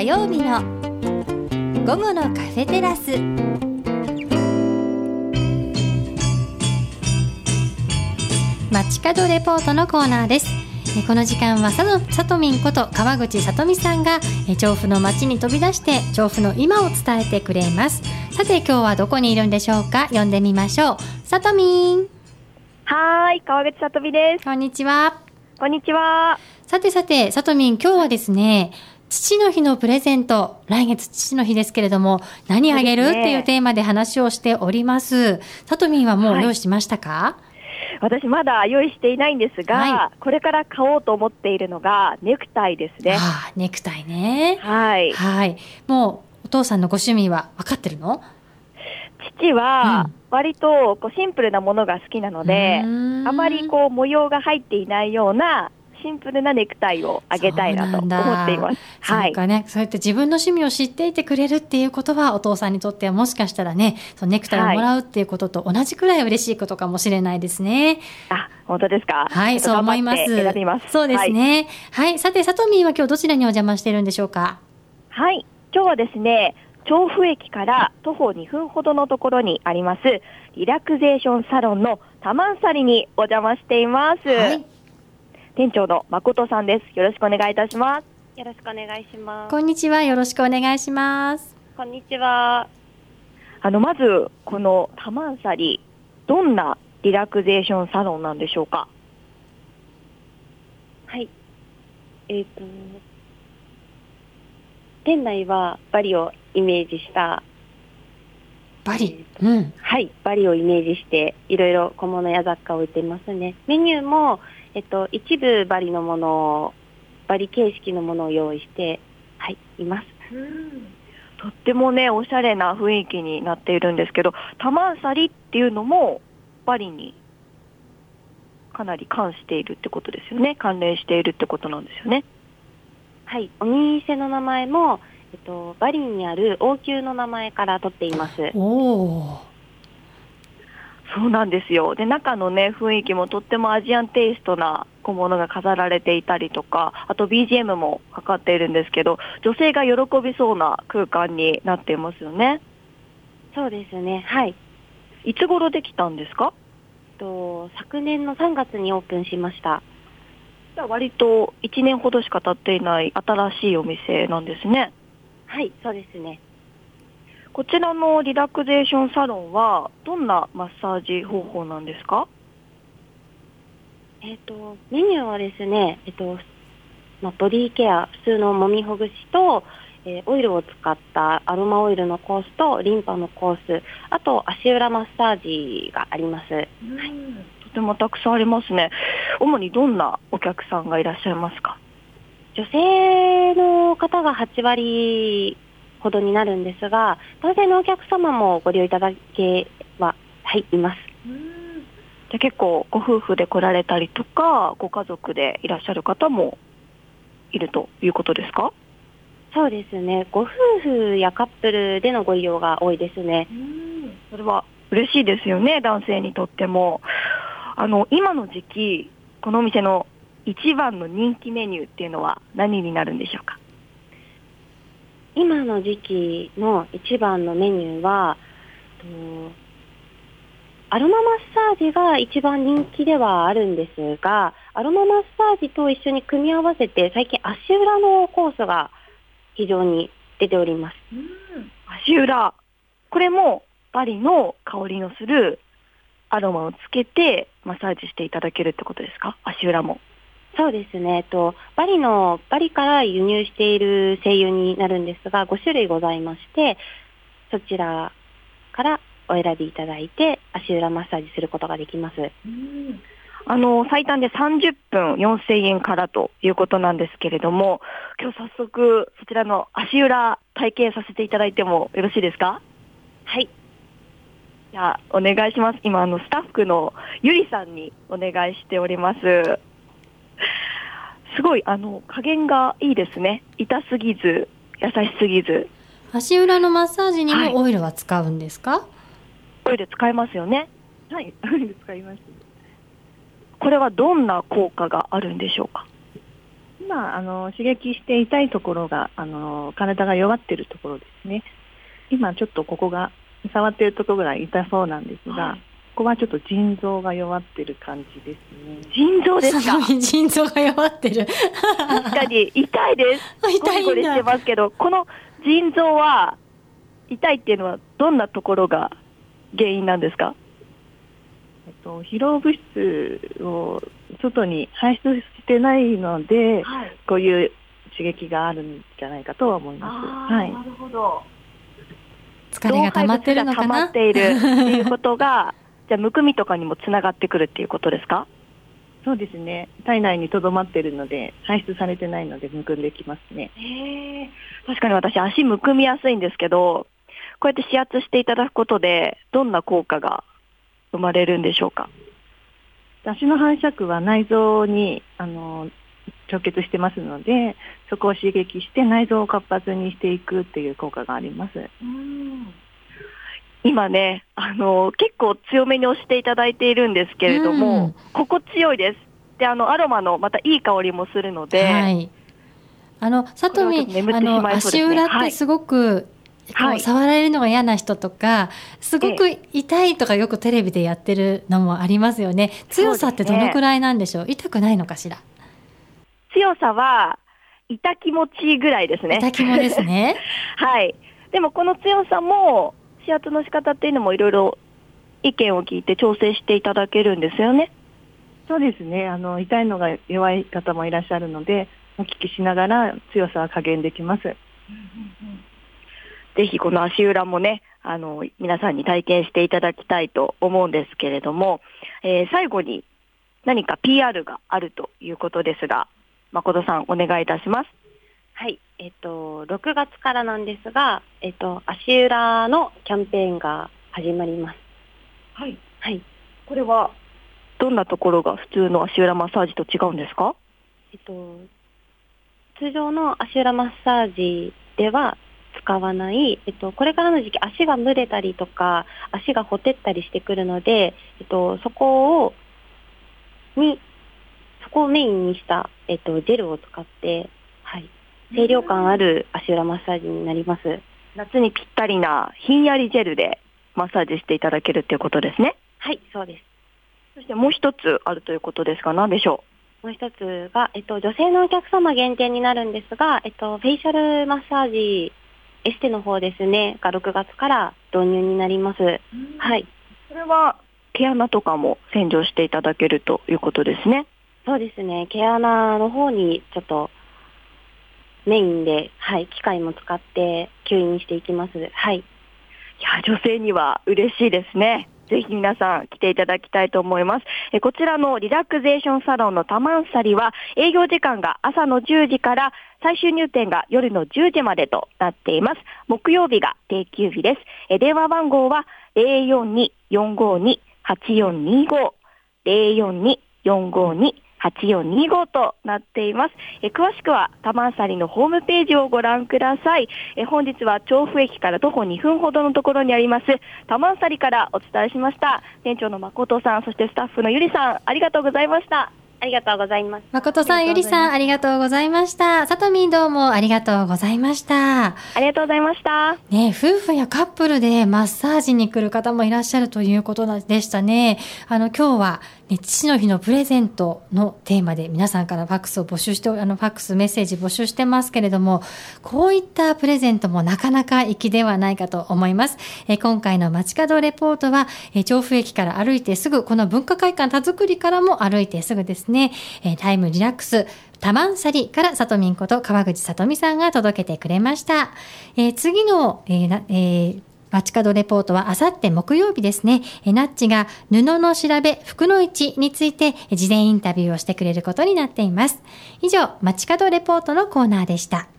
曜日の午後のカフェテラス。街角レポートのコーナーです。この時間はさとみんこと川口さとみさんが調布の街に飛び出して調布の今を伝えてくれます。さて今日はどこにいるんでしょうか。呼んでみましょう。さとみん。 はい、川口さとみです。 こんにちは。 こんにちは。 さてさとみん、今日はですね、父の日のプレゼント、来月父の日ですけれども何あげる、っていうテーマで話をしております。さとみんはもう用意しましたか？ 私まだ用意していないんですが、これから買おうと思っているのがネクタイですね。 ネクタイね。 はい。 もうお父さんのご趣味は分かってるの？ 父は割とシンプルなものが好きなので、あまり模様が入っていないようなシンプルなネクタイをあげたいなと思っています。 そうかね、そうやって自分の趣味を知っていてくれるっていうことはお父さんにとってはもしかしたらね、そのネクタイをもらうっていうことと同じくらい嬉しいことかもしれないですね。 本当ですか？ はい、そう思います。 選びます。 そうですね。はい、さてさとみんは今日どちらにお邪魔しているんでしょうか？ はい、今日はですね、調布駅から徒歩2分ほどのところにありますリラクゼーションサロンのタマンサリにお邪魔しています。店長の誠さんです。よろしくお願いいたします。 よろしくお願いします。 こんにちは。よろしくお願いします。 こんにちは。 まずこのタマンサリ、どんなリラクゼーションサロンなんでしょうか？ はい。店内はバリをイメージしたバリ、 はい、バリをイメージしていろいろ小物や雑貨を置いていますね。メニューも一部バリのものを、バリ形式のものを用意しています。 とってもね、おしゃれな雰囲気になっているんですけど、タマンサリっていうのもバリにかなり関しているってことですよね。関連しているってことなんですよね。 はい、お店の名前も、バリにある王宮の名前から取っています。 そうなんですよ。で、中のね、雰囲気もとってもアジアンテイストな小物が飾られていたりとか、あと BGM もかかっているんですけど、女性が喜びそうな空間になっていますよね。 そうですね。はい。 いつ頃できたんですか？ 昨年の3月にオープンしました。 じゃあ割と1年ほどしか経っていない新しいお店なんですね。 はい、そうですね。 こちらのリラクゼーションサロンはどんなマッサージ方法なんですか？ メニューはですね、ボディケア、普通の揉みほぐしと、オイルを使ったアロマオイルのコースとリンパのコース、あと足裏マッサージがあります。 とてもたくさんありますね。主にどんなお客さんがいらっしゃいますか？ 女性の方が8割ほどになるんですが、男性のお客様もご利用いただけはいます。 じゃあ結構ご夫婦で来られたりとか、ご家族でいらっしゃる方もいるということですか？ そうですね。ご夫婦やカップルでのご利用が多いですね。 それは嬉しいですよね、男性にとっても。今の時期、このお店の一番の人気メニューっていうのは何になるんでしょうか？ 今の時期の一番のメニューは、アロママッサージが一番人気ではあるんですが、アロママッサージと一緒に組み合わせて最近足裏のコースが非常に出ております。 足裏、これもバリの香りのするアロマをつけてマッサージしていただけるってことですか？足裏も。 そうですね。バリから輸入している精油になるんですが、5種類ございまして、そちらからお選びいただいて足裏マッサージすることができます。 最短で30分4000円からということなんですけれども、今日早速そちらの足裏体験させていただいてもよろしいですか？ はい。 じゃあお願いします。今スタッフのゆりさんにお願いしております。すごい加減がいいですね。痛すぎず優しすぎず。 足裏のマッサージにもオイルは使うんですか？ オイル使えますよね。 はい、オイル使います。 これはどんな効果があるんでしょうか？ 今刺激して痛いところが体が弱っているところですね。今ちょっとここが触っているところが痛そうなんですが、はい、ここはちょっと腎臓が弱っている感じですね。 腎臓ですか？ 腎臓が弱ってる。 確かに痛いです。 痛いんだ。 ゴリゴリしてますけど、この腎臓は痛いっていうのはどんなところが原因なんですか？ 疲労物質を外に排出してないので、はい、こういう刺激があるんじゃないかとは思います。はい、なるほど。 疲れが溜まってるのかな？ 溜まっているっていうことがじゃあむくみとかにもつながってくるっていうことですか？ そうですね。体内に留まっているので排出されてないのでむくんできますね。 確かに私足むくみやすいんですけど、こうやって指圧していただくことでどんな効果が生まれるんでしょうか？ 足の反射区は内臓に直結してますので、そこを刺激して内臓を活発にしていくっていう効果があります。 今ね、結構強めに押していただいているんですけれども、心地よいです。で、アロマのまたいい香りもするので、 はい、さとみ足裏ってすごく、はい、触られるのが嫌な人とか、すごく痛いとかよくテレビでやってるのもありますよね。強さってどのくらいなんでしょう？痛くないのかしら？ 強さは痛気持ちぐらいですね。 痛気もですね。 はい。でもこの強さも指圧の仕方っていうのもいろいろ意見を聞いて調整していただけるんですよね。 そうですね。痛いのが弱い方もいらっしゃるので、お聞きしながら強さは加減できます。 ぜひこの足裏もね、皆さんに体験していただきたいと思うんですけれども、最後に何か PR があるということですが、誠さんお願いいたします。 はい、6月からなんですが、足裏のキャンペーンが始まります。 はい。はい。これはどんなところが普通の足裏マッサージと違うんですか？ 通常の足裏マッサージでは使わない、これからの時期足が蒸れたりとか足がほてったりしてくるので、そこをメインにした、ジェルを使って、はい、清涼感ある足裏マッサージになります。 夏にぴったりなひんやりジェルでマッサージしていただけるということですね。 はい、そうです。 そしてもう一つあるということですが、何でしょう？もう一つが、女性のお客様限定になるんですが、フェイシャルマッサージエステの方ですねが6月から導入になります。はい。 それは毛穴とかも洗浄していただけるということですね。 そうですね。毛穴の方にちょっとメインで、はい、機械も使って吸引していきます。はい。いや、女性には嬉しいですね。ぜひ皆さん来ていただきたいと思います。こちらのリラクゼーションサロンのタマンサリは営業時間が朝の10時から最終入店が夜の10時までとなっています。木曜日が定休日です。電話番号は 042-452-8425 042-452-8425となっています。詳しくはタマンサリのホームページをご覧ください。本日は調布駅から徒歩2分ほどのところにありますタマンサリからお伝えしました。店長の誠さん、そしてスタッフのゆりさん、ありがとうございました。 ありがとうございます。 誠さん、ゆりさん、ありがとうございました。さとみん、どうもありがとうございました。 ありがとうございました。 ね、夫婦やカップルでマッサージに来る方もいらっしゃるということでしたね。今日は、父の日のプレゼントのテーマで皆さんからファックスを募集して、ファックスメッセージ募集してますけれども、こういったプレゼントもなかなか粋ではないかと思います。今回の街角レポートは、調布駅から歩いてすぐ、この文化会館田作りからも歩いてすぐですね、タイムリラックスタマンサリからさとみんこと川口さとみさんが届けてくれました。次の、街角レポートはあさって木曜日ですね。ナッチが布の調べ服の位置について事前インタビューをしてくれることになっています。以上、街角レポートのコーナーでした。